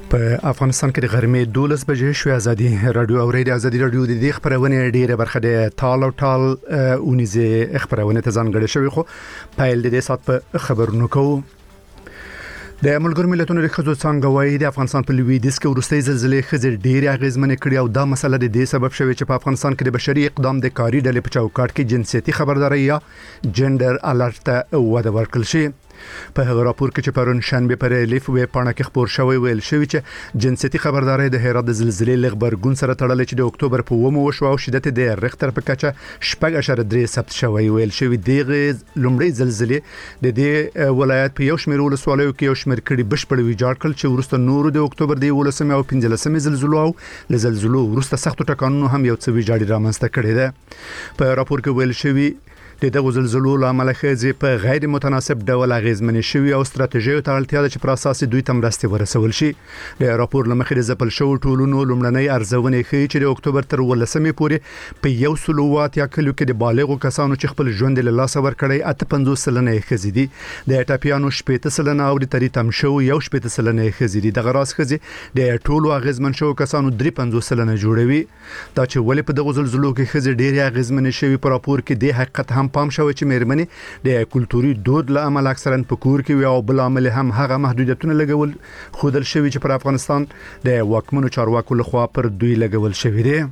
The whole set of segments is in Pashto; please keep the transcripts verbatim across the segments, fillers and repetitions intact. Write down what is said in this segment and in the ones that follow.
په افغانستان کې د غرمې دولس بجې شوې ازادي رادیو او ریډیو ازادي رادیو د دې خبرونه ډیره برخه د ټال او ټال اونیزه خبرونه ته ځانګړې شوی خو پایل د دې سات په خبرونو کوو. د ملګرو ملتونو د خزو څنګه وایي د افغانستان په لویدیځ کې ورستۍ زلزلې خزر ډیره اغیزمنې کړې او دا مسله د دې سبب شوی چې په افغانستان کې د بشري اقدام د کاری ډلې په چوکاټ کې جنسيتي خبرداري یا جندر الرټ ته وده ورکړل شي. په هغه راپور کې چې پرون شنبه پر ریلیف وې پاڼه کې خبر شوی ویل شوی چې جنسيتي خبرداري د هرات د زلزلې لغبرګون سره تړلې چې د اکتوبر په اوومه وشو او شدت د ریختر په کچه شپږ اشاره درې ثبت شوی ویل شوی دغه لومړی زلزلې د دې ولایت په یو شمېر ولسوالیو کې یو شمېر کړي بشپړ ویجاړ کړل چې ورسته نور د اکتوبر د ولسمه او پنځلسمه زلزلو او لزلزلو ورسته سختو ټکانونو هم یو څه ویجاړي رامنځته کړي ده. په راپور کې ویل شوی د دغه زلزلو لامل خزي په غیر متناسب ډول اغیزمن شوی او ستراتیژي ته اړتیا ده چې پر اساس دوی تم راستي ورسول شي. د راپور لمخې د زپل شو ټولونو لومړنۍ ارزونه ښیي چې د اکتوبر تر ولسمې پورې په یو سلوات یا کلو کې د بالغو کسانو چې خپل ژوند له لاس ور کړی اته پنځوس سلنه خزي دي د ټاپیانو شپږ سلنه او د تریتم شو یو شپږ سلنه خزي دي د غراس خزي د ټولو اغیزمن شو کسانو درې پنځوس سلنه جوړوي. دا چې ولې په دغه زلزلو کې خزي ډېر اغیزمن شوی په راپور کې د حقیقت هم پام شوی چې مېرمنې د کلتوري دود له امله اکثرا په کور کې او بل عامل هم هغه محدودیتونه لګول خودل شوی چې پر افغانستان د واکمنو چارواکو لخوا پر دوی لګول شوی دی.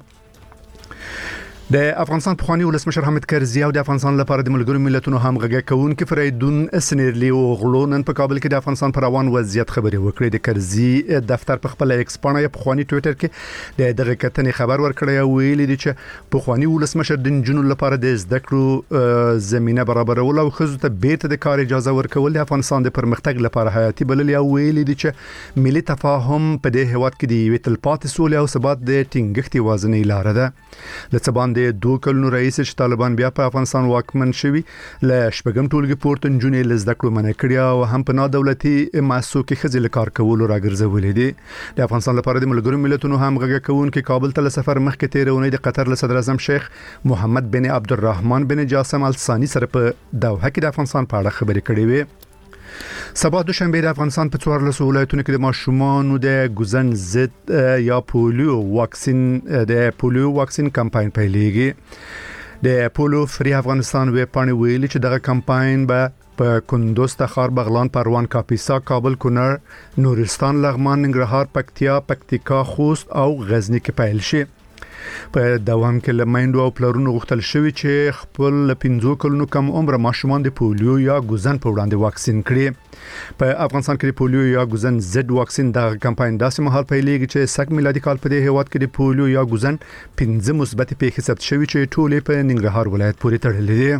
د افغانستان پخوانی ولسمشر حامد کرزي او د افغانستان لپاره د ملګرو ملتونو همغږي کوونکي فریدون سنیرلی او غلونن په کابل کې د افغانستان پر روان وضعیت خبري وکړي. د کرزي دفتر په خپل ایکس باندې پخوانی ټوئیټر کې د دغه کتنې خبر ورکړی او ویلي دي چې پخوانی ولسمشر د جنونو لپاره د زده کړو زمينه برابرول او خزو ته بیرته د کار اجازه ورکول د افغانستان د پرمختګ لپاره حیاتي بلل او ویلي دي چې ملي تفاهم په دې هواد کې د یوې تلپاتې سولې او ثبات د ټینګښت وازنې لار ده. لڅبان د دوه کلونو رئیس چې طالبان بیا په افغانستان واکمن شوي ل شپږم ټولګي پورته جنونې لزده کړو منع کړی او هم په نادولتي مؤسسو کې خزل کار کول راګرځولې دي. د افغانستان لپاره د ملګرو ملتونو همغږي کوونکي کابل ته سفر مخکې تیرونې د قطر له صدر اعظم شیخ محمد بن عبدالرحمن بن جاسم ال ثاني سره په دوحه کې د افغانستان په اړه خبرې کړې وې. سبا دوشنبه د افغانستان په څوارلس ولایتونو کې د ماشومانو د ګوزن ضد یا پولیو واکسین د پولیو واکسین کمپاین پیلېږي. د پولیو فری افغانستان ویب پاڼې ویلي چې دغه کمپاین به په کندوز، تخار، بغلان، پروان، کاپیسا، کابل، کونړ، نورستان، لغمان، ننګرهار، پکتیا، پکتیکا، خوست او غزنی کې پیل شي. په دوام کې لمایندو او پلرونو غوښتل شوی چې خپل پنځو کلونو کم عمر ماشومان د پولیو یا ګوزن په وړاندې واکسین کړي. په افغانستان کې د پولیو یا ګوزن ضد واکسین د کمپاین داسې مهال پیلېږي چې سږ میلادي کال په دې هیواد کې د پولیو یا ګوزن پنځه مثبت پیښې ثبت شوي چې ټولې په ننګرهار ولایت پورې تړلې دي.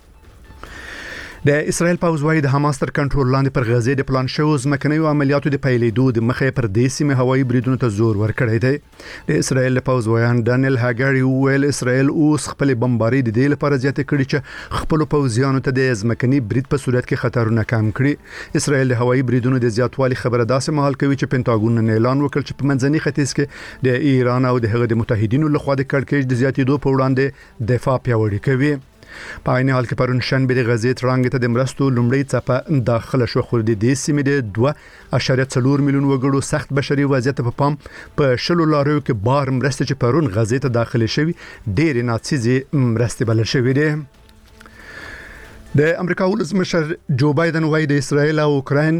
د اسرائیل پوځ وايي د حماس تر کنټرول لاندې پر غزه د پلان شوی ځمکنیو عملیاتو د پیلېدو د مخې پر دې سیمه هوایي بریدونو ته زور ورکړی دی. د اسرائیل پوځ وایان ډانیل هاګری ویل اسرائیل اوس خپل بمباري د دې لپاره زیاته کړي چې خپل پوځیانو ته د ځمکني برید په صورت کې خطرونه کم کړي. اسرائیل د هوایي بریدونو د زیاتوالي خبره داسې مهال کوي چې پینټاګون نن اعلان وکړ چې په منځني ختیځ کې د ایران او د هغه د متحدینو لخوا د کړکېچ د زیاتېدو په وړاندې دفاع پیاوړې کوي. په عین حال کې پرون شنبه د غزې ترانګ ته د مرستو لومړی څپه داخله شو خو د دې سیمې د دوه اشاریه څلور میلیون وګړو سخت بشري وضعیت په پام په شلو لارو کې بار مرسته چې پرون غزې ته داخله شوی ډېر ناڅیزي مرسته بلل شوی دی. د امریکا ولسمشر جو بایدن وايي د اسرائیل او اوکراین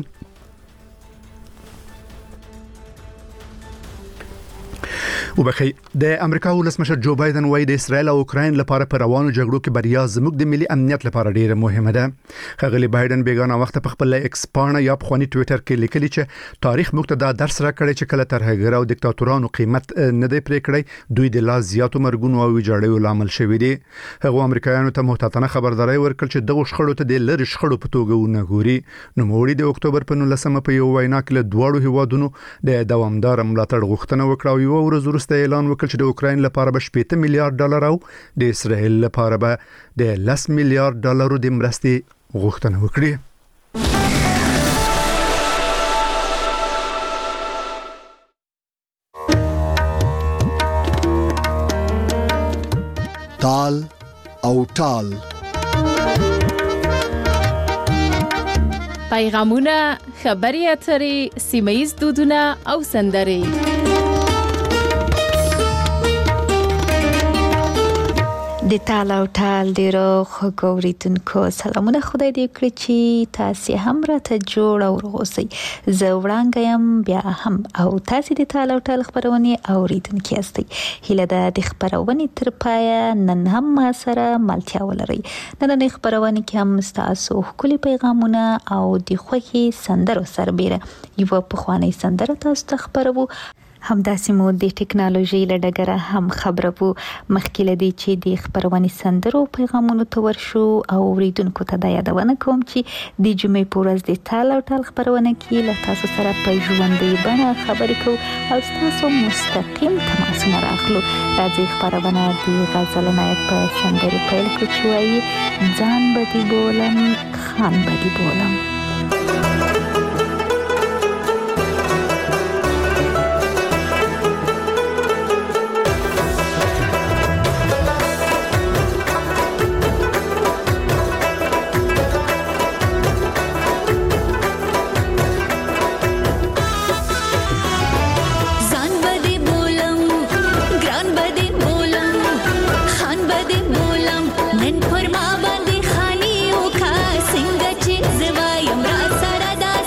وبخي د امریکا ولسمشر جو بایدن وايي د اسرائیل او اوکراین لپاره په روانو جګړو کې بریا زموږ د ملي امنیت لپاره ډیره مهمه ده. خغلی بایدن بیگانه وخت په خپل ایکس باندې یا په خونی ټوئیټر کې لیکلی چې تاریخ موږ ته دا درس راکړی چې کله ترهګر او دیکتاتورانو قیمت نه دی پرې کړی دوی د لا زیاتو مرګونو او ویجاړیو لامل شوی دي. هغه امریکایانو ته محتاطانه خبرداري ورکړ چې دغه شخړو ته د لری شخړو په توګه ونه ګوري. نو موړي د اکتوبر په نولسمه په یو وینا کې له دوړو هیوادونو د دوامدار ملاتړ غوښتنه وکړه او یو ورځ وروسته اعلان وکړ چې د اوکراین لپاره به شپږ میلیارډ ډالر او د اسرائیل لپاره به د لس میلیارډ ډالر د مرستې غوښتنه وکړي. تال او ټال پیغامونه، خبري اترې، سیمه‌ییز دودونه او سندرې. د تال او ټال ډیرو خوږو اوریدونکو سلامونه، خدای دې وکړي چې تاسو هم راته جوړ او روغوسئ. زه وړاندې يم بیا هم او تاسو د تال او ټال خبرونه اوریدونکو یاستئ. هیله ده د خبرونه تر پایه نن هم ما سره ملتیا ولرئ. نن خبرونه کې هم تاسو خپل پیغامونه او د خوخي سندرو سربېره یو په خواني سندره تاسو ته خبرو. هم داسې مو د ټکنالوژي له ډګره هم خبرو مخکې لدی چې د خبرونې سندرو پیغامونو ته ورشو او اوریدونکو ته د یادونه کوم چې د جمعې په ورځ د تال او ټال خبرونه کې له تاسو سره په ژوندۍ بڼه خبرې کوو او تاسو مستقیم تماسونه راخلو. راځي خبرونه د غزل نایت په سندرې پیل کړو چې وایي ځان بدی بولم خان بدی بولم. نن پر ما باندې خاني او کا څنګه چې زوایم را سره داس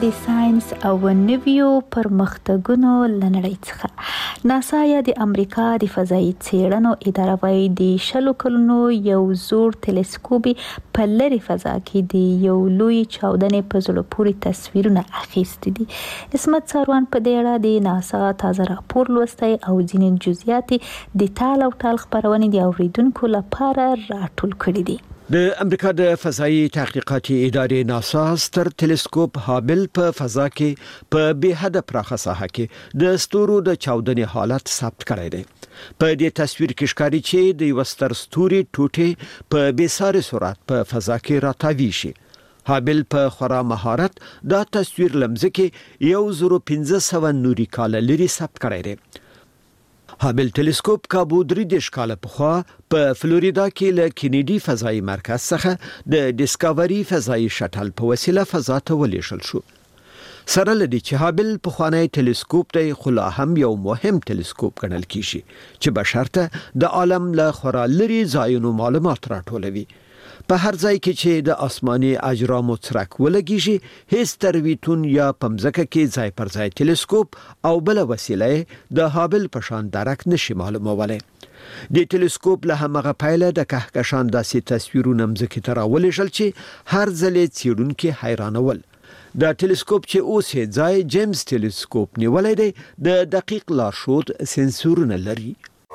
د ساينس او نویو پرمختګونو لنړۍ څخه. ناسا یا د امریکا د فضایي څېړنو اداره وايي د شلو کلونو یو زوړ ټلسکوپ په لرې فضا کې د یو لوی چاودنې په زړه پورې تصویرونه اخیستي دي. اسمت ساروان په دې اړه د ناسا تازه راپور لوستی او ځینې جزئیات د تال او ټال خبرونه د اوریدونکو لپاره راټول کړي دي. د امریکا د فضایي تحقیقاتي ادارې ناسا ستر ټلسکوپ هابل په فضا کې په بې حد پراخه ساحه کې د ستورو د چاودنې حالت ثبت کړی دی. په دې تصویر کې ښکاري چې د یو ستر ستوري ټوټې په بې ساري سرعت په فضا کې راتاوي شي. هابل په خورا مهارت دا تصویر لمزکه یو زرو پنځه سوه نوري کال لري ثبت کړی دی. هابل ټلسکوپ کابو درې دیش کال پخوا په فلوریدا کې له کینیډي فضایي مرکز څخه د ډیسکاوري فضایي شټل په وسیله فضا ته ولېږل شو. سره لدی چې هابل په خوانی ټلسکوپ دی خو لا هم یو مهم ټلسکوپ ګڼل کیږي چې بشر ته د عالم له خورا لري ځایونو معلومات راټولوي. په هر ځای کې چې د آسماني اجرامو څرک ولګیږي هیڅ ترویتون یا پمزکه کې ځای پر ځای ټلسکوپ او بل وسیله د هابل په شان درک نشي معلومولای. د ټلسکوپ له هغه پایله د کهکشان داسې تصویرونه مزکه تر ولېږل چې هر ځل څېړونکو حیرانول. دا ټلسکوپ چې اوس یې ځای جیمز ټلسکوپ نیولای دی د دقیق لارښود سنسورونه لري.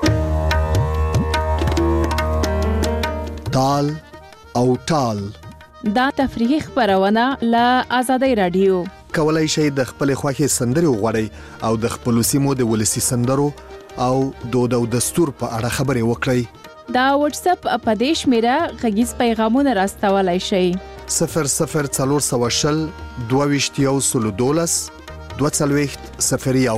تال او ټال دا تفریحي خبرونه له آزادۍ رادیو. کولای شئ د خپل خوښي سندري وغوړئ او د خپل سیمو د ولسی سندرو او دود او دستور په اړه خبرې وکړئ. دا واتس اپ په دې شمیره غږیز پیغامونه راستولای شئ. صفر صفر څلور سوه شل دوه ویشت یو سل دولس دوه څلوېښت صفر یو.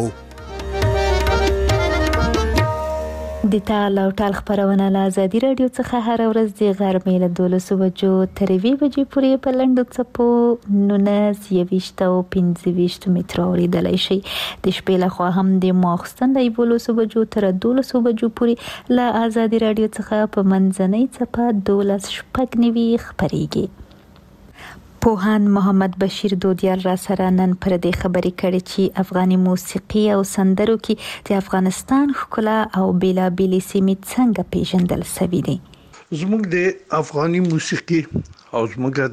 د تال او ټال خبرونه له آزادي رادیو څخه هر ورځ د غرمې له دولسو بجو تر یوې بجې پورې په لنډو څپو نولس یویشت او پنځه ویشت متره اورېدلی شئ. د شپې لخوا هم د ماخوستن له یولسو بجو تر دولسو بجو پورې له آزادي رادیو څخه په منځنۍ څپه دولس شپږ نوي خپرېږي. پوهان محمد بشیر دودیال را سره نن پر دې خبرې کړې چې افغاني موسیقي او سندرو کې د افغانستان ښکلا او بیلابېلې سیمې څنګه پیژندل شوي دي. زموږ د افغاني موسیقي او زموږ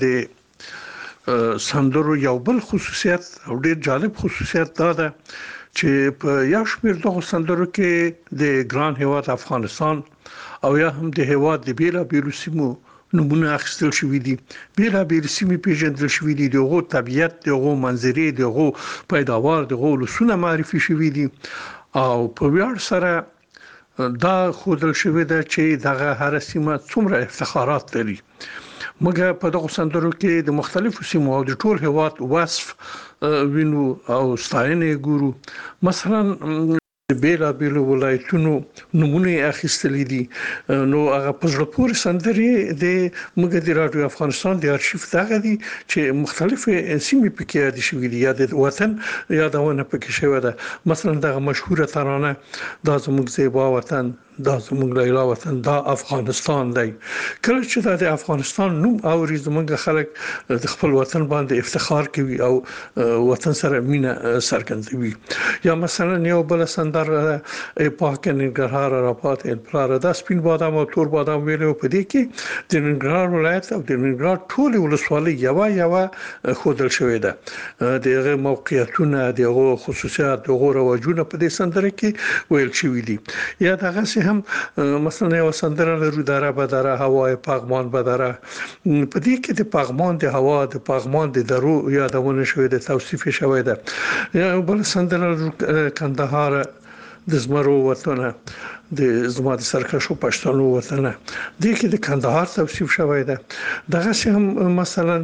د سندرو یو بل خصوصیت او ډېر جالب خصوصیت دا ده چې په یو شمېر دغه سندرو کې د ګران هیواد افغانستان او یا هم د هیواد د بیلابېلو سیمو نمونه اخیستل شوې دي. بیلابېل سیمې پیژندل شوې دي، دغه طبیعت، دغه منظرې، دغه پیداوار، دغه لسونه معرفي شوې دي او په ویاړ سره دا خودل شوې ده چې دغه هر سیمه څومره افتخارات لري. موږ په دغه سندرو کې د مختلفو سیمو او د ټول هیواد وصف وینو او ستاینې ګورو. مثلا بیلا بیل ولایتونو نمونه اخیستلې دي نو هغه په زړه پورې سندرې د موږ د رادیو افغانستان د ارشیف دغه دي چې مختلفه سیمې پکې یاد شوې دي یا د وطن یادونه پکې شوې ده. مثلا دغه مشهوره ترانه دا زموږ زیبا وطن، دا زموږ لیلا وطن، دا افغانستان دی. کله چې دا د افغانستان نوم اوري زموږ خلک د خپل وطن باندې افتخار کوي او وطن سره مینه څرګندوي. یا مثلا یو بل سندره ای پاک ننګرهار را پاتې پلار دا سپین بادام او تور بادام ویلو په دې کې د ننګرهار ولایت او د ننګرهار ټول ولسوالۍ یو یو خودل شوې ده. دغه موقعیتونه، دغه خصوصیات، دغه رواجونه په دې سندره کې ویل شوې دي. یا دغه هم مثلا یو سندره لرو دره بدره هوای پغمان بدره، په دې کې د پغمان د هوا د پغمان د درو یادونه شوې ده، توصیف شوې ده. یا بل سندره کندهار د زمرو وطن، د زما د سرکشو پښتنو وطن، دې کې د کندهار توصیف شوی ده. دغه هم مثلا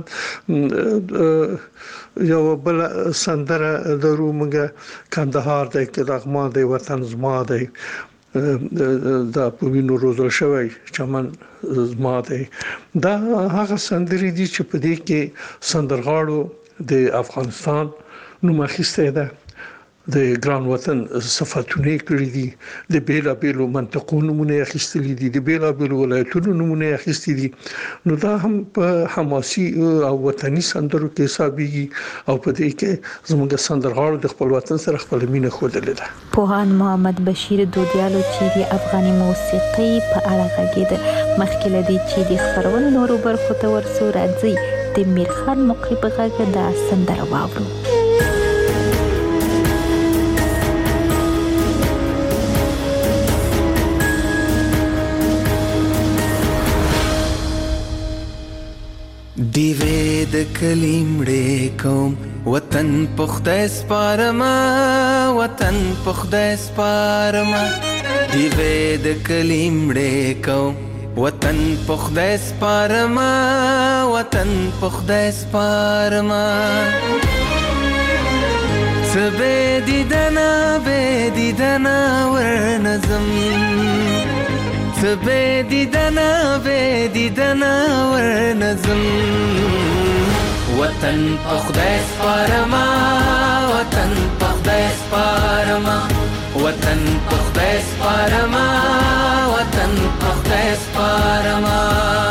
یو بل سندره درو موږ کندهار د کلغمان د وطن زما دی، دا په وینو روزل شوی چمن زما دی. دا هغه سندرې دي چې په دې کې سندرغاړو د افغانستان نوم اخیستی ده. د ګران وطن صفاتونه کړی دي د بیلا بیلو منطقونو نمونه اخیستلي دي د بیلا بیلو ولایتونو نمونه اخیستلي دي نو دا هم په حماسي او وطني سندرو کې حسابيږي او په دې کې زموږ سندرغاړو د خپل وطن سره خپل مینه خوده ده. پوهان محمد بشیر دودیالو چې د افغاني موسیقي په اړه غږیده مخکې لدی چې د خبرونو نورو برخو ته ورسو راځي د میرخان مقری په غږ دا سندره واورو. دیوې د کلیمړې کوم وطن په خدای سپارما وطن په خدای سپارما دیوې د کلیمړې کوم وطن په خدای سپارما وطن په خدای سپارما سبه دیدنا به دیدنا ورنظم سبه دیدنا به دیدنا ورنظم وطن په خدای سپارما وطن په خدای سپارما وطن په خدای سپارما وطن په خدای سپارما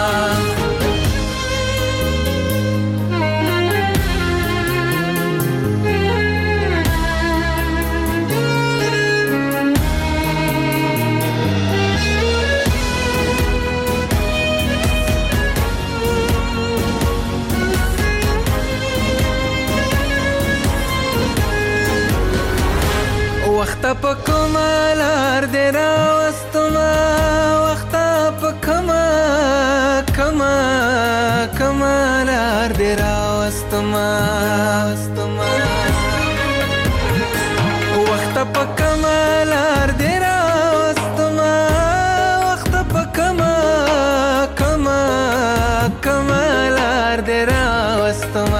وخت په کمالار دی راوستما وخت په کما کما کمالار دی راوستما وخت په کمالار دی راوستما وخت په کما کما کمالار دی راوستما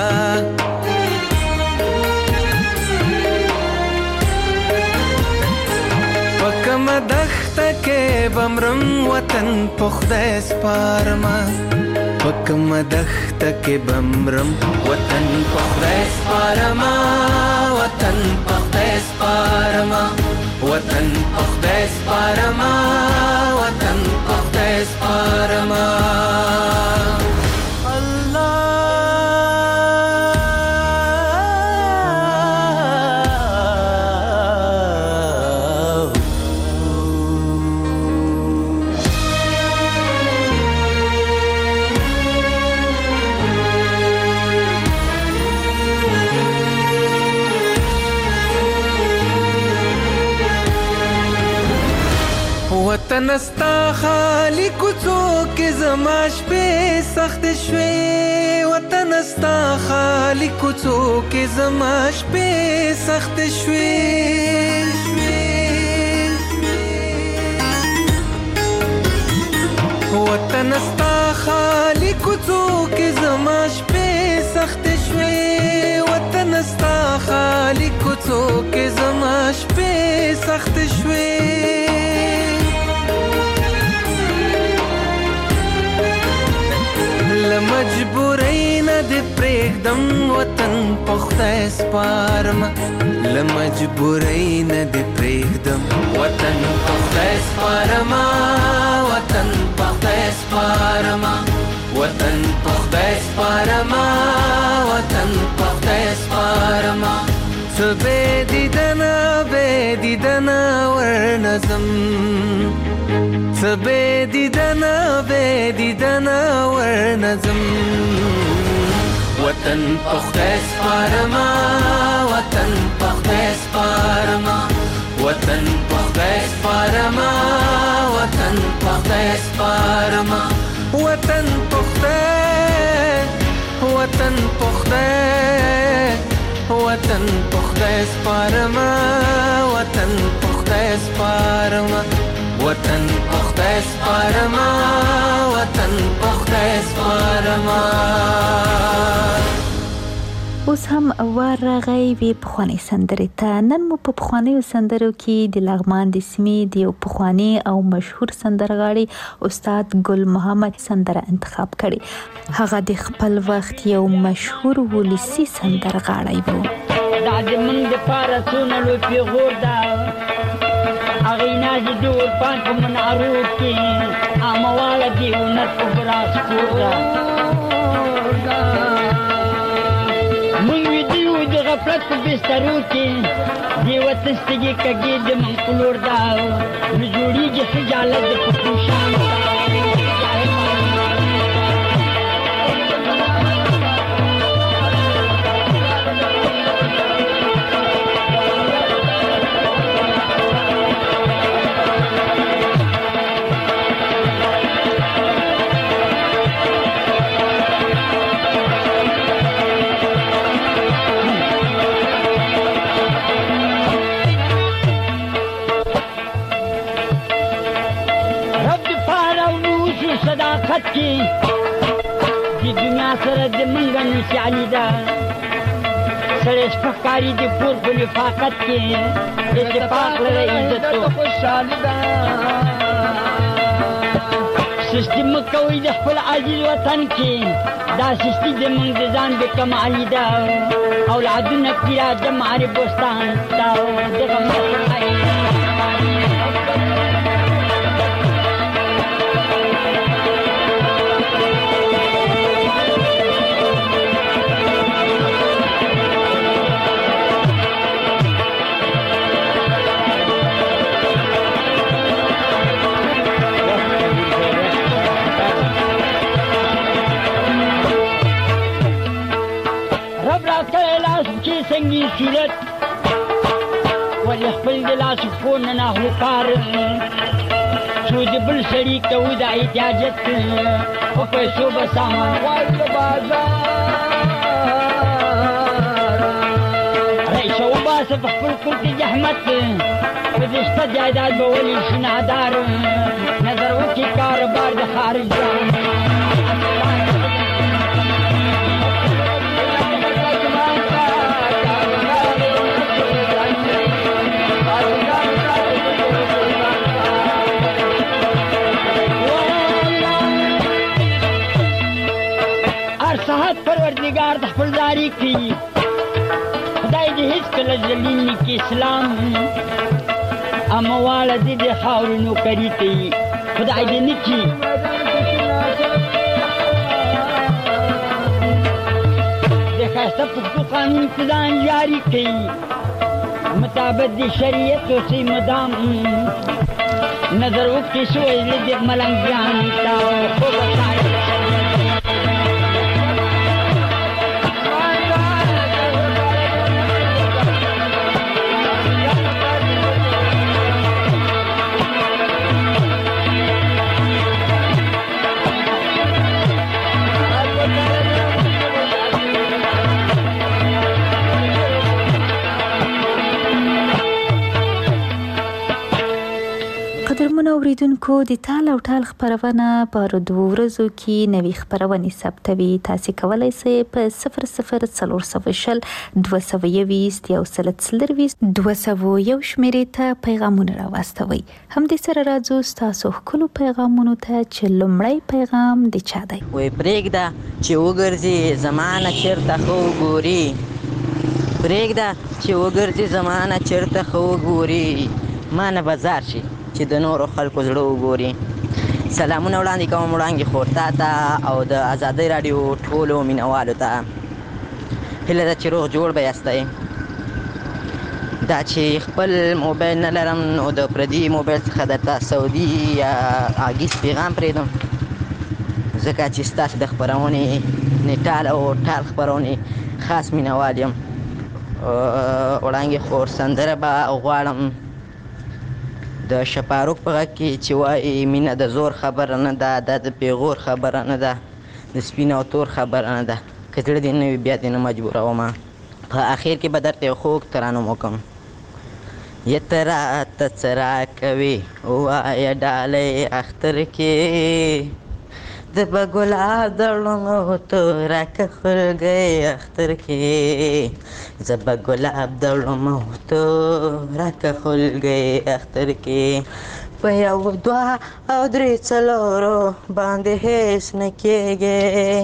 دخته کې بمرم وطن په خدای سپارما پکم دخته کې بمرم وطن په خدای سپارما وطن په خدای سپارما وطن په خدای سپارما وطن په خدای سپارما وطن استا خالی کوڅو کې زما شپې سخت شوي وطن استا خالی کوڅو کې زما شپې سخت شوي وطن استا خالی کوڅو کې زما شپې سخت شوي وطن استا خالی کوڅو کې زما شپې سخت شوي لمجبورۍ نه دې پرېږدم وطن په خدای سپارما لمجبورۍ نه دې پرېږدم وطن په خدای سپارما وطن په خدای سپارما وطن په خدای سپارما وطن په خدای سپارما څه بې دیدنه بې دیدنه ورنظم څه بې دیدنه بې دیدنه ورنظم وطن په خدای سپارما وطن په خدای سپارما وطن په خدای سپارما وطن په خدای سپارما وطن په خدای وطن په خدای وطن په خدای سپارما وطن په خدای سپارما وطن په خدای سپارما وطن په خدای سپارما اوس هم وار راغی وی پخوانی سندرې ته. نن مو په پخوانیو سندرو کې د لغمان د سیمې د یو پخوانی او مشهور سندرغاړي استاد ګل محمد سندره انتخاب کړي. هغه د خپل وخت یو مشهور ولسی سندرغاړی و. دا د من د پاره څونه لوی پیغور ده هغې نازې د اورپان په منارو کې عامه واله دیونت په براس کور ده موږ ویده یو د غفلت په بسترو کې دې وطن سترګې کږې د من په لور ده نو جوړېږي خجالت د پښتو شان ده صداقت کی دی دنیا سره د منګه نشالي ده سره سپکاري د پور په لفاقت کې اتفاق لري عزت خوشالي ده سستی مکوي د خپل عزیز وطن کې دا سستی د منګ د ځان د کمالي ده اولادونه کړه د ماري بوستان دا دغه مخای سنگی صورت ولی خپل د لاس فون نه اخلو کار څو د بل سړي کوو د احتیاجت په پیسو به سامان غواړي د بازار رئیس وباسه په خپل کور کې زحمت په دې شته جایداد به ولي شي نادار نظر وکړي کاروبار د خارج پروردگار د خپل داری کی خدای دې هیڅ کله ذلیل نه کی اسلام امواله دې د خاورونو کری کوي خدای دې نه کی د خاصه پښتو قانون پلان جاری کوي مطابق د شریعت او سی مدام نظر وکړي شوې دې ملنګیان تا خو بتاي اوریدونکو د تال او ټال خبرونه په دوه ورځو کې نوي خبرونه ثبتوي تاسو کولای شئ په صفر صفر څلور صفر شل دوه سوه یویشت یو سل څلرویشت دوه سوه یو شمیرې ته پیغامونه راوستوي هم د سره راځو تاسو خپل پیغامونو ته چې لومړی پیغام د چا دی وې پرېږده چې وګرځي زمانه چیرته خو ګوري پرېږده چې وګرځي زمانه چیرته خو ګوري مانه بازار شي چې د نورو خلکو زړه وګوري سلامونه وړاندې کوم وړاندې خورتا ته او د آزادۍ رادیو ټولو مینوالو ته هیله ده چې روغ جوړ به یاستئ دا چې خپل موبایل نه لرم نو د پردي موبایل څخه درته سعودي یا اګیس پیغام پرېږدم ځکه چې ستاسو د خپرونې نیټال او ټال خپرونې خاص مینوال یم وړاندې خور سندره به غواړم د شپاروک په غږ کې چې وایي مینه د زور خبره نه ده دا د پیغور خبره نه ده د سپین او تور خبره نه ده که زړه دې نه وي بیا دې نه مجبورومه په اخر کې به درته یو خوږ ترانوم وکړم یا ته راته څه راکوې ووایه ډالۍ اختر کې د به ګلاب د وړمو توره که خلګۍ اختر کې زه به ګلاب د وړمو توره که خلګۍ اختر کې په یو دوه او درې څلورو باندې هېڅ نه کېږي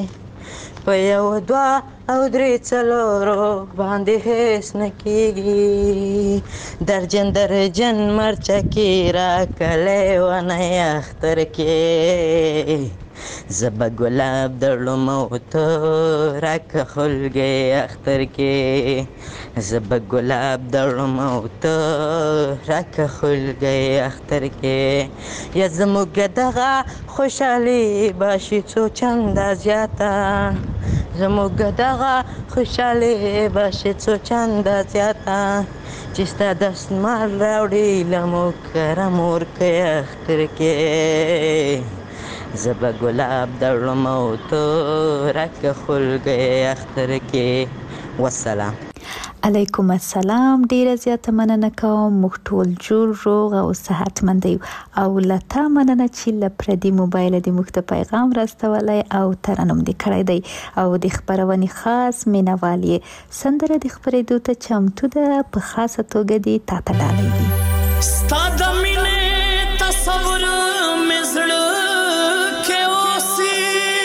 په یو دوه او درې څلورو باندې هیڅ نه کېږي درجن درجن مرچکې راکلی ونې اختر کې زه به ګلاب درلم او ته راکه خلګې اختر کې زه به ګلاب درلم او ته راکه خلګې اختر کې یا زموږ دغه خوشحالي به شي څو چنده زیاته زموږ دغه خوشحالي به شي څو چنده زیاته چې ستا دستمال راوړي له موږ کره مور کې اختر کې زه به ګلاب درلم او ته راکه خلګې اختر کې والسلام علیکم السلام. ډیره زیاته مننه کوم. موږ ټول جوړ روغ او صحتمند یو او لته مننه چې له پردي موبایل د موږ ته پیغام راستولای او ترنم دې کړی دی او د خبرونې خاص مینوالي سندره د خبرېدو ته چمتو ده په خاصه توګه دې تا ته ډالۍ دي. ستا د مینې تصور مې زړه کې اوسي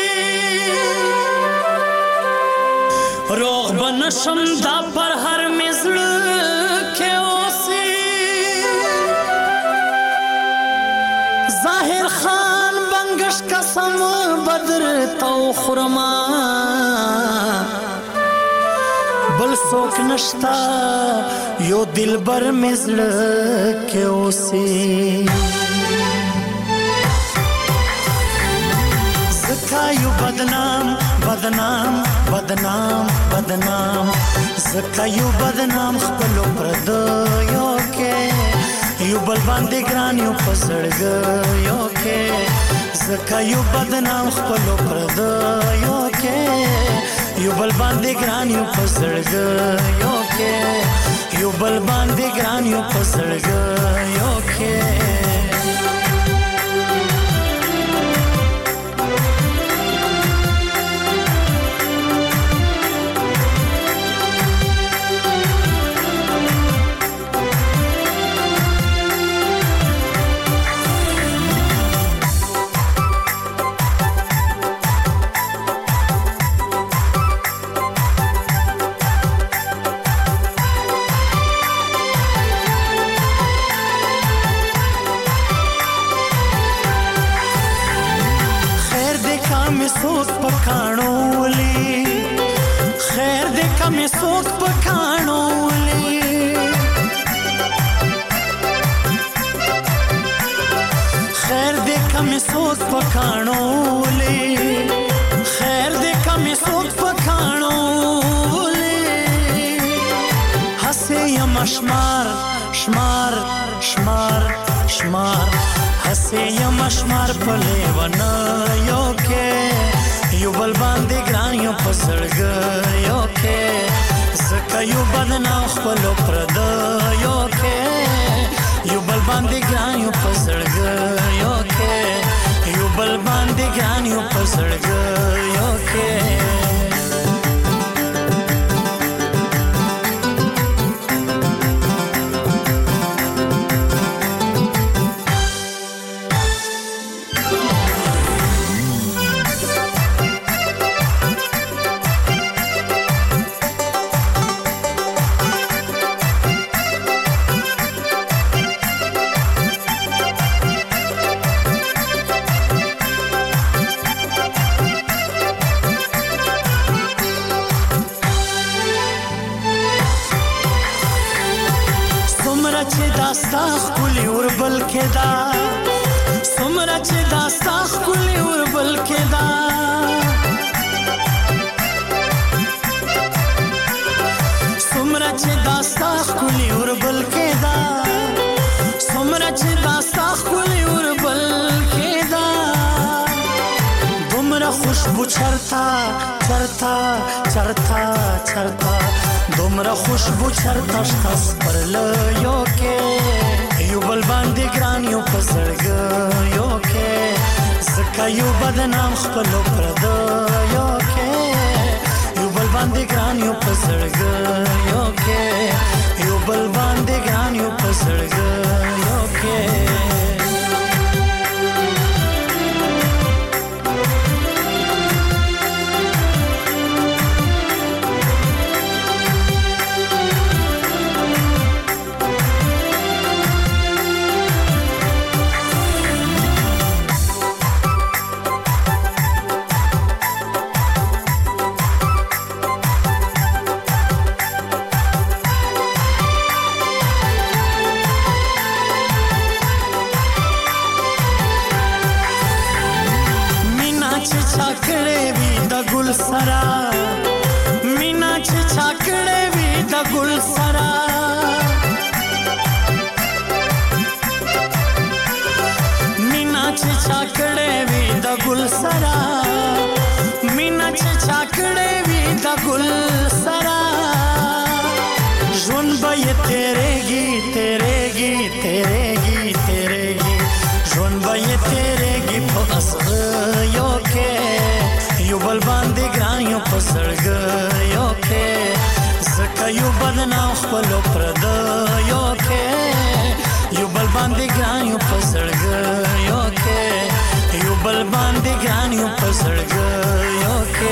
روغ بنشم دا پر هر مزړه کې اوسي ظاهر خان بنگش قسم بدر تو خرما بل څوک نشتا یو دلبر مزړه کې اوسي زکا یو بدنام بدنام بدنام بدنام زکا یو بدنام خپلو پردیو کې یو بل باندې ګران یو پسړګیو کې زکا یو بدنام خپلو پردیو کې یو بل باندې ګران یو پسړګیو کې یو بل باندې ګران یو پسړګیو کې सोच पकाणोली खैर देखा मैं सोच पकाणोली खैर देखा मैं सोच पकाणोली खैर देखा मैं सोच पकाणोली हसे यम शमार शमार शमार शमार हसे यम शमार पले वना यो के یو بل باندې ګران یو پسړګیو کې زکه یو بدنام خپلو پردیو کې یو بل باندې ګران یو پسړګیو کې یو بل باندې ګران یو پسړګیو کې داستا خپلی وربل کېدا سمره چې داستا خپلی وربل کېدا سمره چې داستا خپلی وربل کېدا سمره چې داستا خپلی وربل کېدا دومره خوشبو چرتا چرتا چرتا چرتا دومره خوشبو چرتا شتاس پر لیو کې یو بل باندې ګران یو پسړګیو کې زکه یو بدنام خپلو پردیو کې یو بل باندې ګران یو پسړګیو کې یو بل باندې ګران یو پسړګیو کې چې چاکړې وي د ګل سرا مینا چې چاکړې وي د ګل سرا مینا چې چاکړې وي د ګل سرا مینا چې چاکړې وي د ګل سرا ژوند به یې تیرېږي تیرېږي تیرېږي تیرېږي ژوند به یې تیرېږي په اصغیو کې یو بل باندې ګران یو په زړګیو کې ځکه یو بدنام خپلو پردیو کې یو بل باندې ګران یو په زړګیو کې یو بل باندې ګران یو په زړګیو کې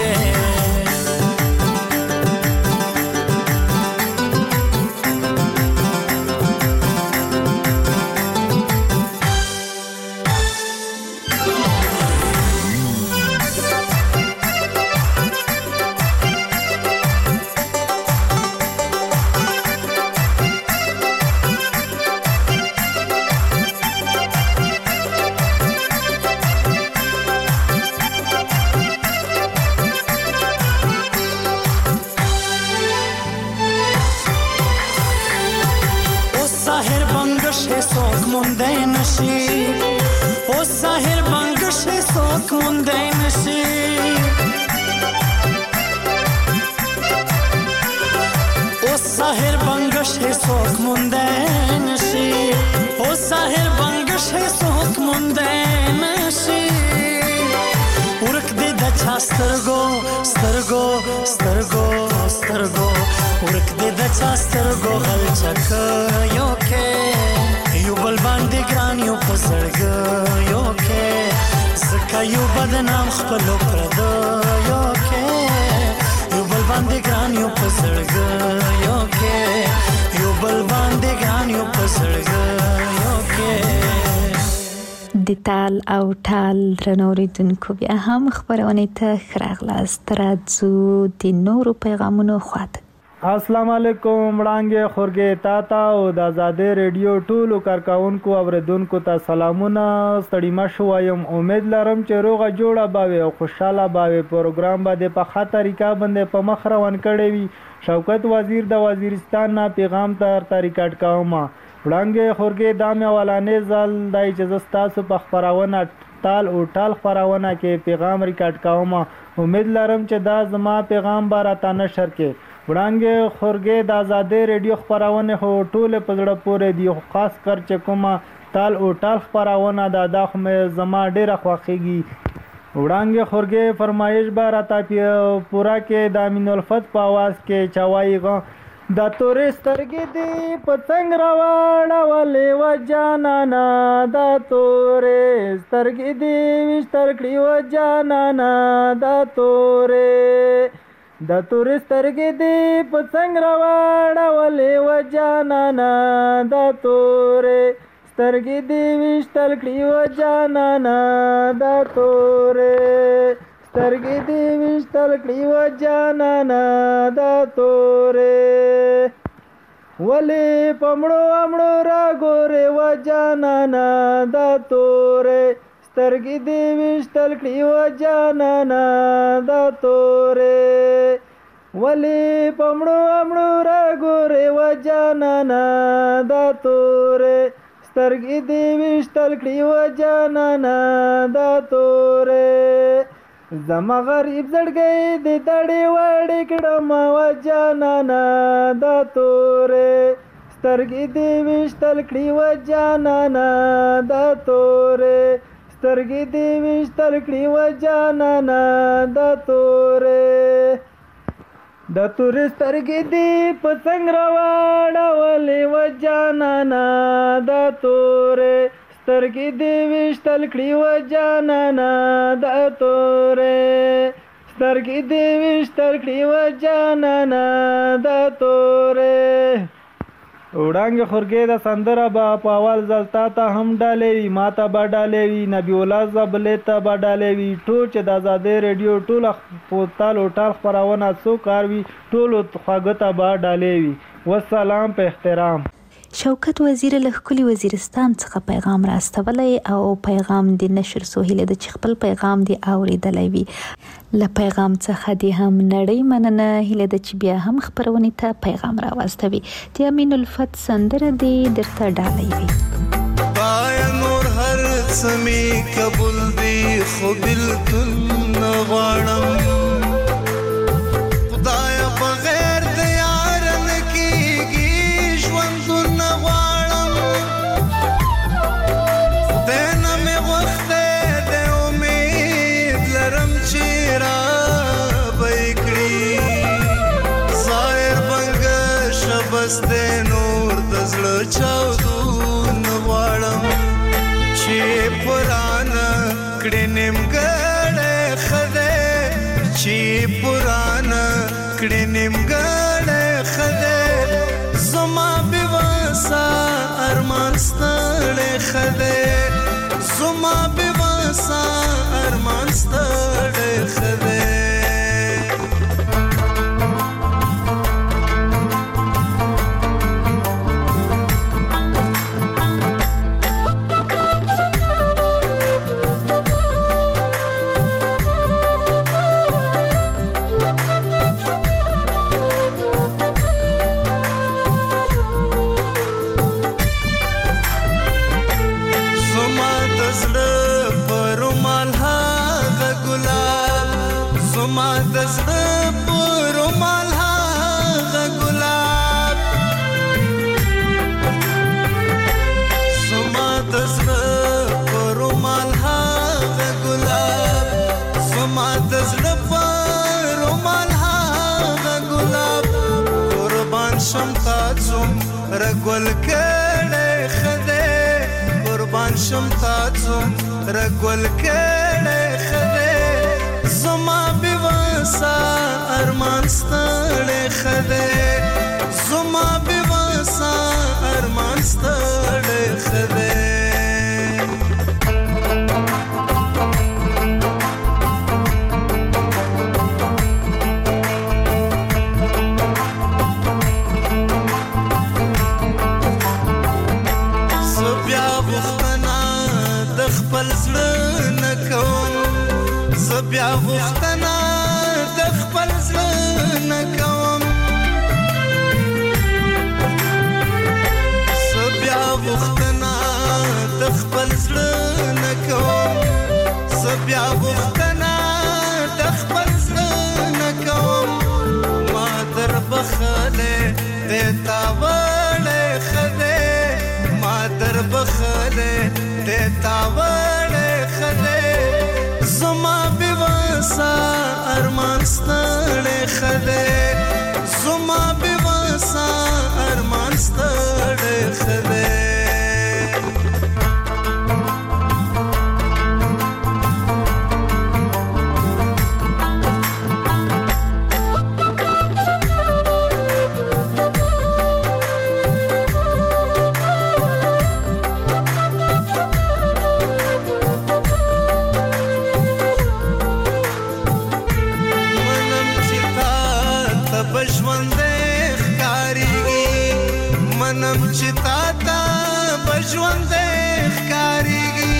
سترګو سترګو سترګو سترګو ورک دې د چا سترګو غل چک یو کې یو بل باندې ګران یو په زړګیو کې ځکه یو بدنام خپلو پردو یو کې یو بل باندې ګران یو په زړګیو کې یو بل باندې ګران یو په زړګیو کې د تال او ټال درنوریدونکو بیا هم خبرونه ته خراغلاست راځو د نورو پیغامونو خواته السلام علیکم وړاندې خورګې تاتا او د آزادې ریډیو ټولو کارکونکو اوریدونکو ته سلامونه ستړي مشو وایم امید لرم چې روغه جوړه باوي او خوشاله باوي پروګرام باندې په ښه طریقه باندې په مخ روان کړی وي شوکت وزیر د وزیرستان نه پیغام تر طریقټ کاوما وړاندې خورګې دامه ولانې ځل دای چې زستاسو په خبرونه تال او ټال خبرونه کې پیغام ریکارډ کوم امید لرم چې دا زما پیغام بارته نشر کې وړاندې خورګې د آزادې ریډیو خبرونه هو ټول په زړه پورې دی خاص کر چې کومه تال او ټال خبرونه د داخ مې زما ډیره خوښيږي وړاندې خورګې فرمایش بارته پورا کې د امین الفت په आवाज کې چوي غو دا تورې سترګې دې پتنګ راوړه ولې و جانانا دا تورې سترګې دې وشتر کړې و جانانا دا تورې دا تورې سترګې دې پتنګ راوړه ولې و جانانا دا تورې سترګې دې وشتر کړې و جانانا دا تورې سترګې دې وشتل کړې و جانانا دا تورې ولې پمړو امړو را ګورې و جانانا دا تورې سترګې دې وشتل کړې و جانانا دا تورې ولې پمړو امړو را ګورې و جانانا دا تورې سترګې دې وشتل کړې و جانانا دا تورې زما غریب زړګي د دړې وړې کړم و جانانا دا تورې سترګې دې وشتل کړې و جانانا دا تورې سترګې دې وشتل کړې و جانانا دا تورې د تورې سترګې دې پتنګ راوړه ولې و جانانا دا تورې سترګې دې وشتل کړې و جانانا دا تورې سترګې دې وشتل کړې و جانانا دا تورې وړاندې خورګې د سندره به په اول ځلتا ته هم ډالې وي ما ته به ډالې وي نبی الله زبلې ته به ډالې وي ټول چې د آزادۍ ریډیو ټول پوتال او ټال خبرونه څو کار وي ټول خواږه ته به ډالې وي والسلام په احترام شوکت وزیر له ښکلي وزیرستان څخه پیغام راستولی او پیغام د نشر سهیله د چې خپل پیغام دی اوریدلی وي. له پیغام څخه د هم نړۍ مننه هیله ده چې بیا هم خپرونې ته پیغام راواستوي. د امین الفت سندره دی درته ډالۍ وي. پایا نور هر سمی قبول دی خو بلکل نغواړم خدایا بغیر د یار نه کیږي ژوند نغواړم خدای نه مې وخت د امید لرم چې را به کړي ظاهر بنګ شبس د نور د زړه چاودون غواړم چې پرانا کړي نیمګړی خدای چې پرانا کړي نیمګړی خدای زما بېوسه ارمان ستړی خدای زما بېوسه ارمان ستړی خدای زما د زړه په رومال هغه ګلاب زما د زړه په رومال هغه ګلاب زما د زړه په رومال هغه ګلاب قربان شم تا څومره ګل کړی خدای قربان شم تا څومره ګل کړی خدای زما بېوسه ارمان ستړی خدای زما بېوسه ارمان ستړی خدای زه بیا غوښتنه د خپل زړه نه کوم زه بیا غوښتنه د خپل زړه نه کوم زه بیا غوښتنه د خپل زړه نه کوم زه بیا غوښتنه د خپل زړه نه کوم ما در بخلی دی تا وړی خدای ما در بخلی دی تا وړی خدای زما بېوسه ارمان ستړی خدای زما بېوسه ارمان ستړی خدای منم چې تا ته به ژوندی ښکارېږي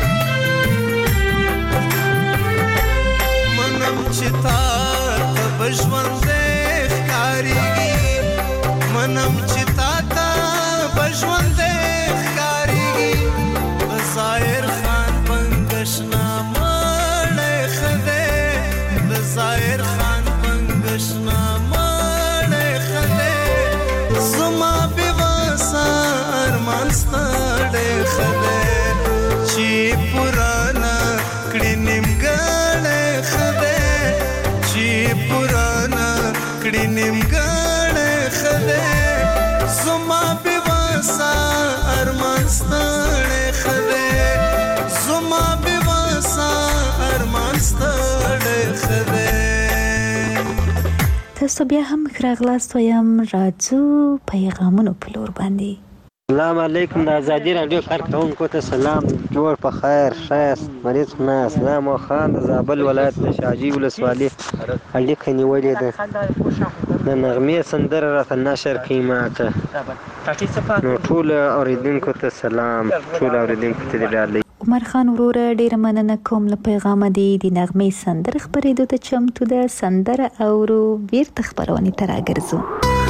منم چې تا ته به ژوندی ښکارېږي منم چې تا ته به ژوندی ښکارېږي د ظاهر خان بنګشنا مړی خدای د ظاهر خان بنګشنا مړی خدای زما بېوسه ارمان ستړی خدای چې پرانا کړي نیمګړی خدای چې پرانا کړي نیمګړی خدای زما بېوسه ارمان ستړی خدای زما بېوسه ارمان ستړی خدای. تاسو بیا هم راغلاست وایم راځو پیغامونو په لور باندې. السلام علیکم د ازادي رادیو کارکونکو ته سلام جوړ په خیر ښایست مریض ناس نام خان د زابل ولایت د شاجي ولسوالۍ اړیکه نیولې ده د نغمې سندره راته نشر کړي ماته نو ټول اوریدونکو ته سلام ټول اوریدونکو ته ډالۍ. عمر خان وروره ډیره مننه کوم له پیغام دی د نغمې سندره خبرېدو ته چمتو ده. سندره اورو بیرته خبرونه ته راګرځو.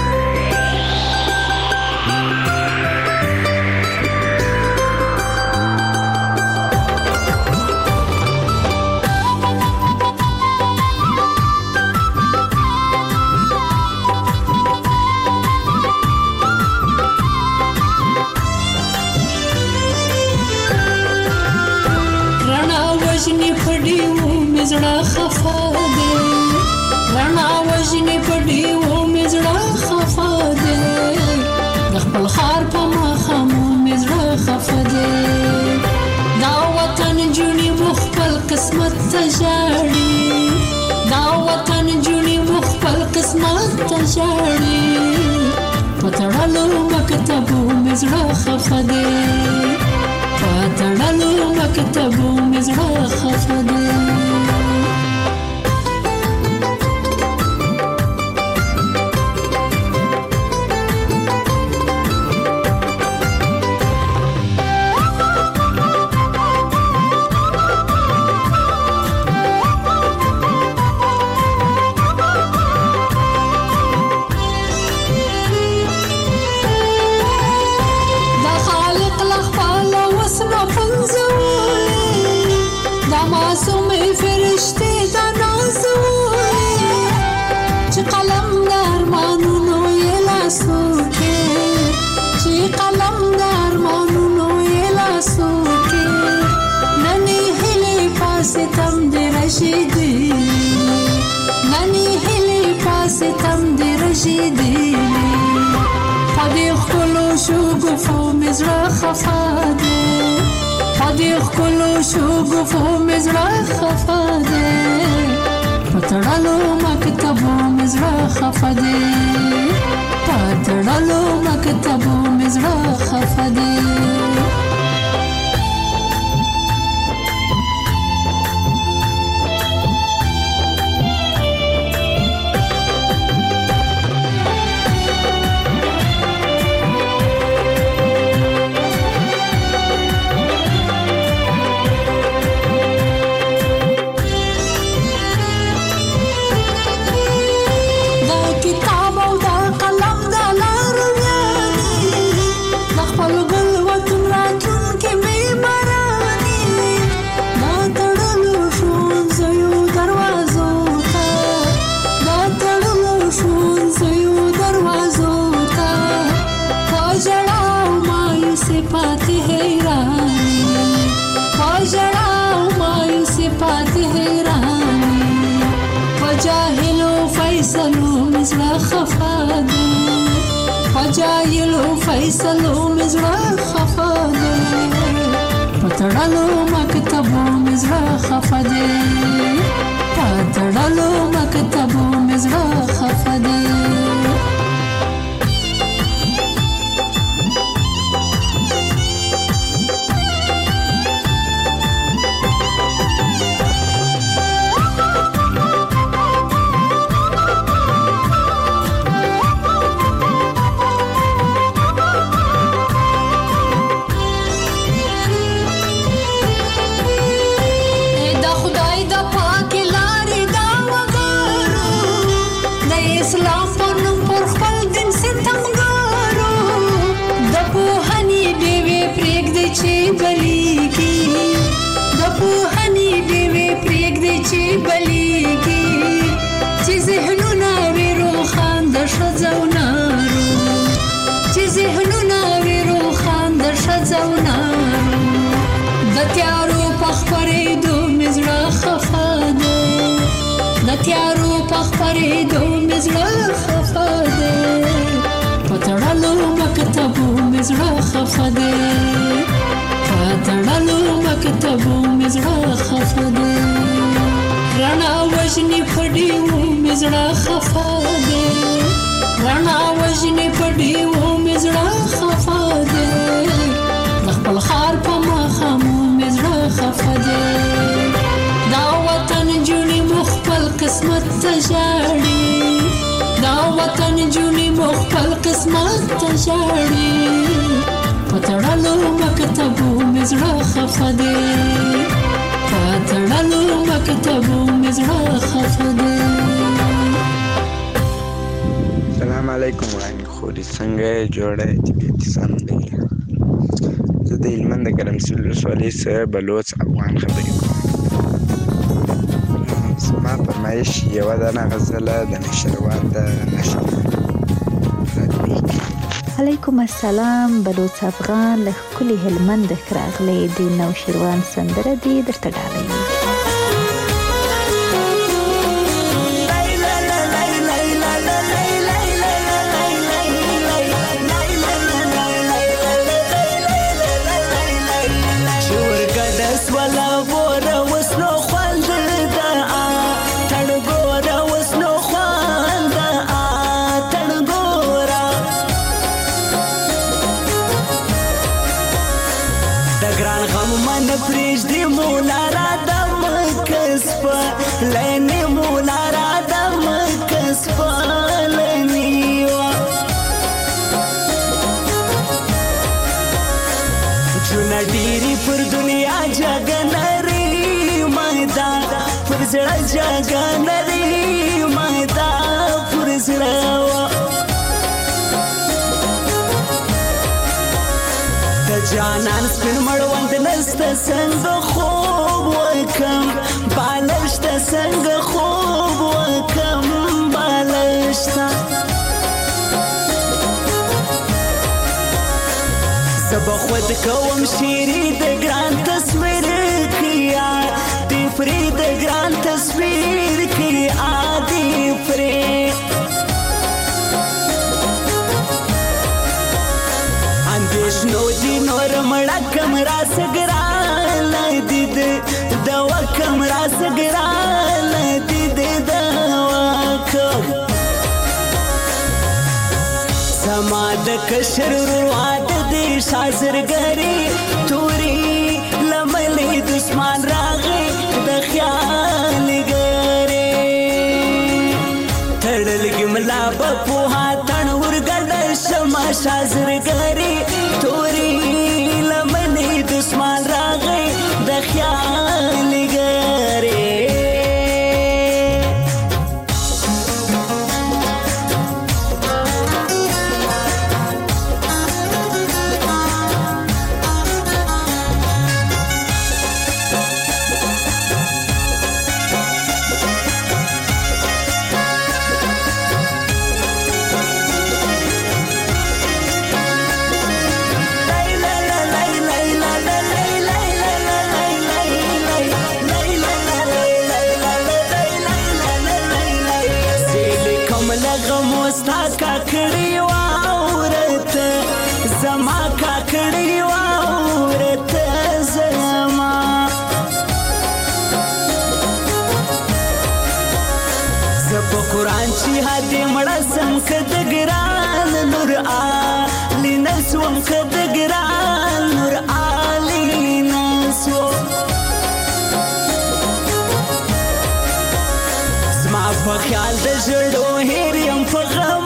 وجنی پډیو مزړه خفا ده رانا وجنی پډیو مزړه خفا ده د خپل خار په مخامو مزړه خفا ده دا وطن جونی مخبل قسمت تجاړي دا وطن جونی مخبل قسمت تجاړي پتړلو مکتبو مزړه خفا ده پتړلو مکتبو مزړه خفا ده. پتړلو مکتبو مزړه خفا ده پتړلو مکتبو مزړه خفا ده. جاهلو فیصلو مزړه خفا ده پتړلو مکتبو مزړه خفا ده پتړلو مکتبو مزړه خفا ده. تیارو پخپری دو مزړه خفا ده پتړلو مکتبو مزړه خفا ده پتړلو مکتبو مزړه خفا ده رانا وجنی پډیو مزړه خفا ده رانا وجنی پډیو مزړه خفا ده خپل خار په مخامو مزړه خفا ده دا وطن جونی مخبل قسمت تجاړي دا وطن جونې مو خپل قسمت ته ژاړي په تړلو مکتبو مې زړه خفه دی په تړلو مکتبو مې زړه خفه دی. السلام علیکم وړاندې خوري څنګه جوړه طبیعت سم دی. زه د هلمند د ګرمسیر ولسوالۍ څخه بلوڅ افغان خبرې کوم. زما فرمایش یوه دانه غزله د نشروان د نشر علیکم السلام بلوڅ افغان له ښکلي هلمند راغلی د نوشیروان سندره دې درته ډالۍ. لینی مولا را دم کسب لینیوا چونه ډیری پر دنیا جګنری مایدا پر زړه جګنری مایدا پر زړه د جانان سپین مړوند نست څنګه خوب وکم بالشته څنګه خوب وکم بالشته زب خود کوم شیری د ګران تصویر کیا دی فری د ګران تصویر کیا دی فری اندیش نو دی نور مړه کمرا سګرال دید دوا کمرا سګرال دید دوا کم سما د کشر رواد دی شازرګری توري لملې دشمن راغې د خیال ګری تړل ګملا په هاتن ورګل شما شازرګری توري لملې دشمن راغې د خیال ګری. کاکړی واورته زما کاکړی واورته زما زپ قرآن چې هدي مړه سم کد ګران نور علی نسوم کد ګران نور علی نسو زما په خیال د جوړو هریم په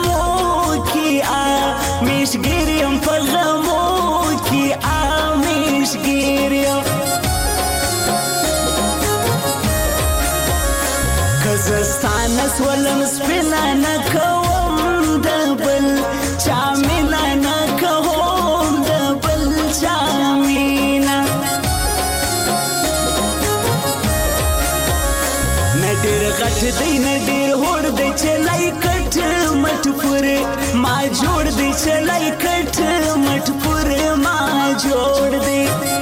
میشگیریم پر غمو کی آمیشگیریم کزستان اسولم سپینا نکوم دبل چامینا نکوم دبل چامینا ندیر غٹ دی ندیر ہوڑ دی چلائی کٹ مٹ پورے ما جوڑ دی چلائی کٹ مٹ پورے ما جوڑ دی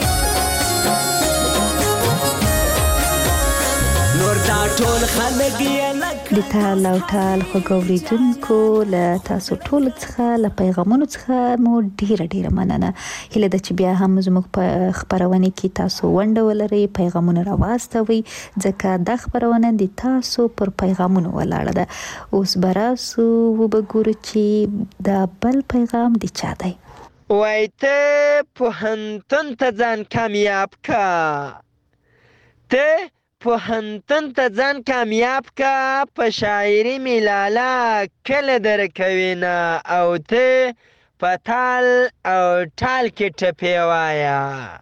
نور دا ټول خلک یې د ټال او ټال خوګوریدونکو له تاسو ټول څخه له پیغامونو څخه مو ډیره ډیره مننه. هله د چې بیا هم زموږ په خبرونه کې تاسو ونډه ولرئ پیغامونه راواستوي ځکه د خبرونه د تاسو پر پیغامونو ولاړه ده. اوس براسو وبګورو چې دا بل پیغام دی چا دی. وای ته پوهنتون ته ځان کامیاب کا ته پوهنتون ته ځان کامیاب کا په شاعري میلاله کله درکوینه او ته په تال او ټال کې ټپې وایه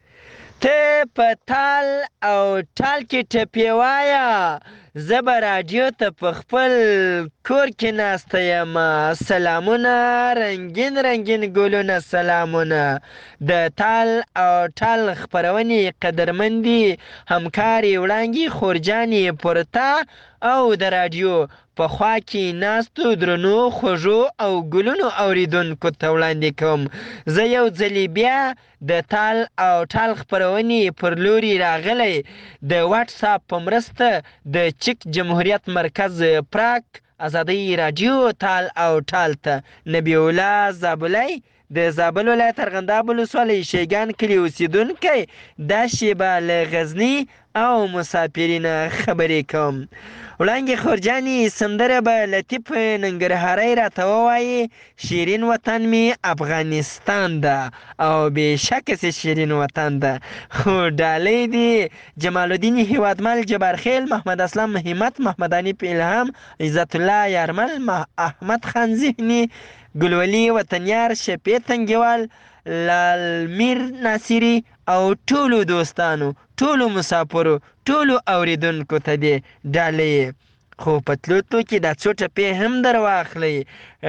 ته په تال او ټال کې ټپې وایه زه به راډیو ته په خپل کور کې ناسته یم سلامونه رنګین رنګین ګلونه سلامونه د تال او ټال خپرونې قدرمندي همکارې وړانګې خورجانې پورته او د راډیو په خوا کې ناستو درنو خوږو او ګلونو اوریدونکو ته وړاندې کوم زه یو ځلې بیا د تال او ټال خپرونې پر لوري راغلی د واټساپ په مرسته د چک جمهوریت مرکز پراک ازادۍ راډیو تال او ټال ته نبی الله زابلی د زابل ولایت ارغنداب ولسوالۍ شیګان کلي اوسېدونکی دا شیبه له غزني او مسافرینه خبرې کوم وړانګې خورجانې سندره به لطیف ننګرهاری راته ووایي شیرین وطن می افغانستان ده او بېشکه سې شیرین وطن ده خو ډالۍ دي جمال الدین هیوادمل جبارخیل محمد اسلام همت محمد انیف الهام عزت الله یارمل احمد خان ذهني ګلولي وطنیار شفیع تنګیوال لالمیر ناصري او ټولو دوستانو ټولو مسافرو ټولو اوریدونکو ته دې ډالۍ خو په تلو تلو کې دا څو ټپې هم در واخلئ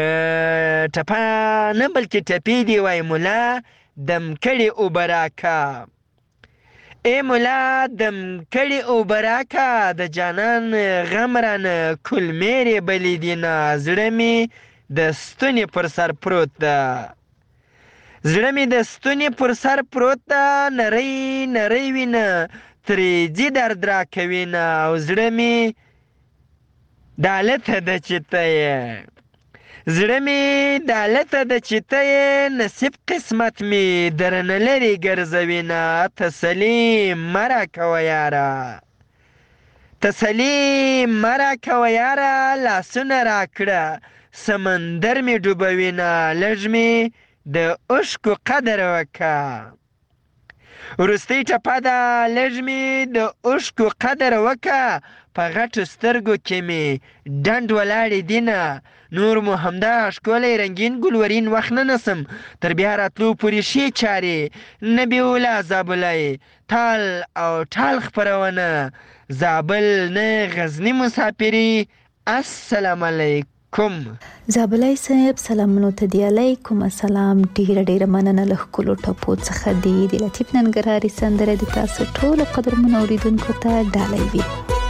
ټپه نه بلکې ټپې دې وایي ملا دم کړې اوبه راکه ای ملا دم کړې اوبه راکه د جانان غم رانه کلمېرې بلې دینه زړه مې د ستونې پر سر پروت ده زړه مې د ستونې پر سر پروت ده نری نری وینه ترې ځي درد راکوینه او زړه مې دالته ده چې ته یې زړه مې دالته ده چې ته یې نصیب قسمت مې درنه لرې ګرځوینه تسلي مه راکوه یاره تسلي مه راکوه یاره لاسونه راکړه سمندر مې ډوبوینه لږ مې د اوښکو قدر وکه وروستۍ ټپه ده لږ مې د اوښکو قدر وکه په غټو سترګو کې مې ډنډ ولاړې دینه نور مو همدا ښکلی رنګین ګلورین وخت نه نسم تر بیا راتلو پورې ښې چارې نبی الله زابلی تال او ټال خپرونه زابل نه غزني مسافري السلام علیکم کوم زابلای صاحب سلامونو ته دی علیکم السلام ډیره ډیره مننه له ښکلو ټپو څخه دی د لطیف ننګرهاري سندره د تاسو ټولو قدرمنو اوریدونکو ته ډالۍ وي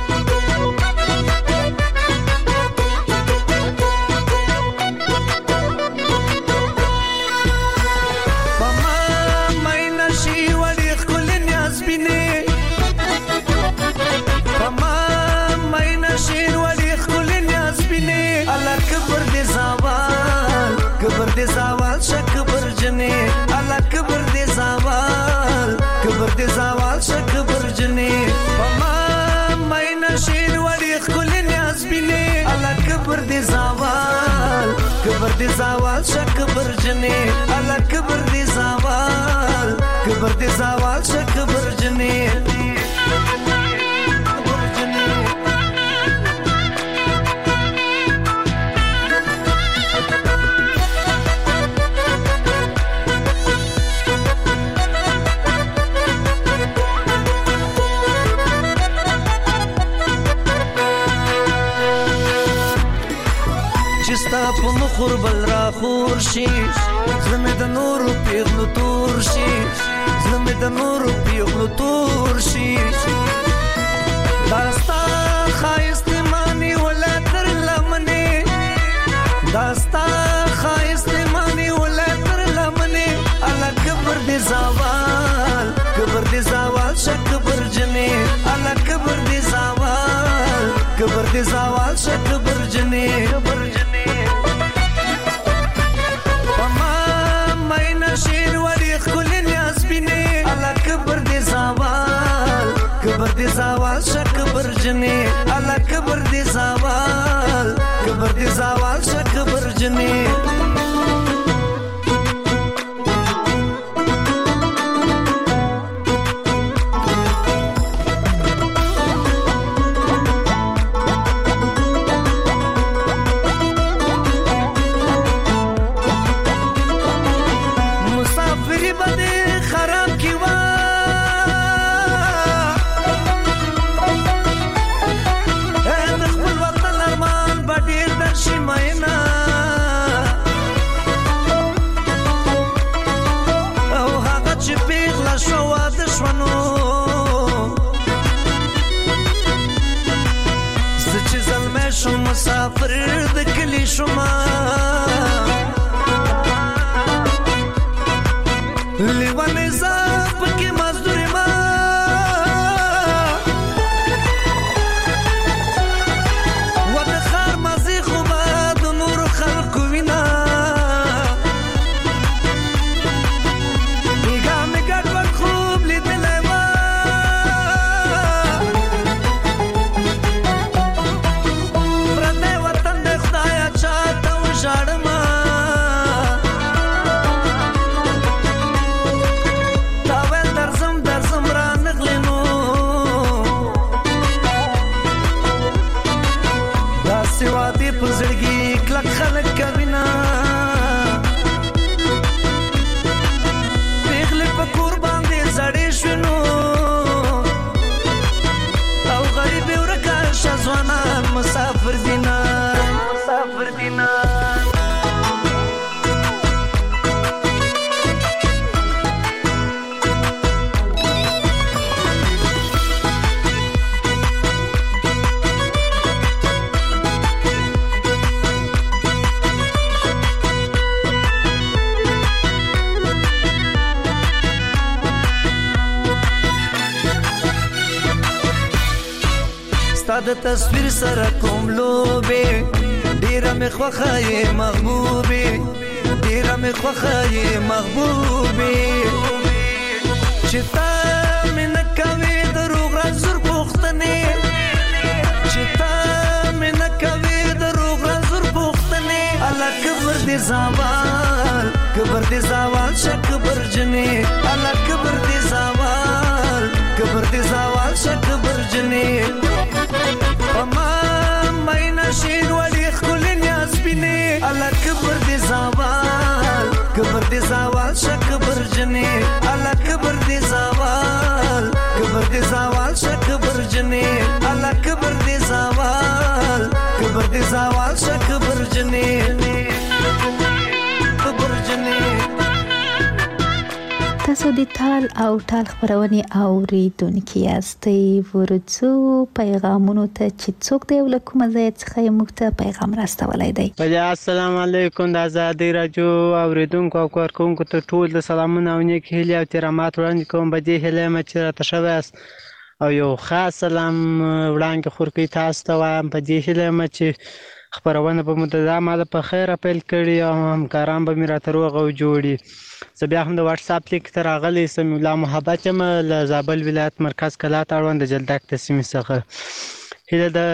کبر دې زوال شک برجنې الله کبر دې زوال کبر دې زوال شک برجنې پما ماینه شین وړي خل نیاز بینه الله کبر دې زوال کبر دې زوال شک برجنې الله کبر دې زوال کبر دې زوال شک برجنې په مخور بل را خور شي زمه د نور پیغلو تور شي زمه د نور پیغلو تور شي داستا خایست مانی ولا تر لمنه داستا خایست مانی ولا تر لمنه الله کبر دې زوال کبر دې زوال شک برجنه الله کبر دې زوال کبر دې زوال شک برجنه شیر وړي خل نیاز بینه الله کبر دې زوال کبر دې زوال شک برجنه الله کبر دې زوال کبر دې زوال شک برجنه شو مسافر د کلی شوما لیوانې زه پکې مزدور ما و د ښار مزې خو به د نورو خلکو وینا بیګا مې ګډوډ خوب لیدلی وه پردی وطن د خدایه چاته وژاړمه وادي پزړګي کلک خلک کوینا پیغله په کور باندې زړې شنو او غریب ورکا شزوانان مسافر دینا مسافر دینا د تصویر سره کوم لوبه ډیره مې خوښه یې محبوبه ډیره مې خوښه یې محبوبه چې تا مې نه کوي دروغ رازور پوښتنې چې تا مې نه کوي دروغ رازور پوښتنې الله کبر دې زوال کبر دې زوال شک برجنې الله کبر دې زوال کبر دې زوال شک برجنې پما ماینا شین ولی خلین یاسبینه الله کبر دې زوال کبر دې زوال شک برجنې الله کبر دې زوال کبر دې زوال شک برجنې الله کبر دې زوال کبر دې زوال شک برجنې برجنې تاسو د تال او ټال خبرونه اوریدونکو یاستئ ورڅو پیغامونو ته چې څوک دی ولکم ځای څخه موږ ته پیغام راستولای دی. السلام علیکم د آزادۍ رادیو اوریدونکو او کارکونکو ته ټول د سلامونه او نیک هیلې او ترامات وړاندې کوم. په دې هیله مې چې راته شوی است او یو خاص سلام وړاندې خورکې تاسو ته وایم. په دې هیله مې چې خبرونه په متداومه په خیر پیل کړي او همکاران به مې راته روغ او جوړي. زه بیا هم د واتس اپ لیک ته راغلی سمې الله محبت یم له زابل ولایت مرکز کلات اړوند د جلدک د سیمې څخه. هیله ده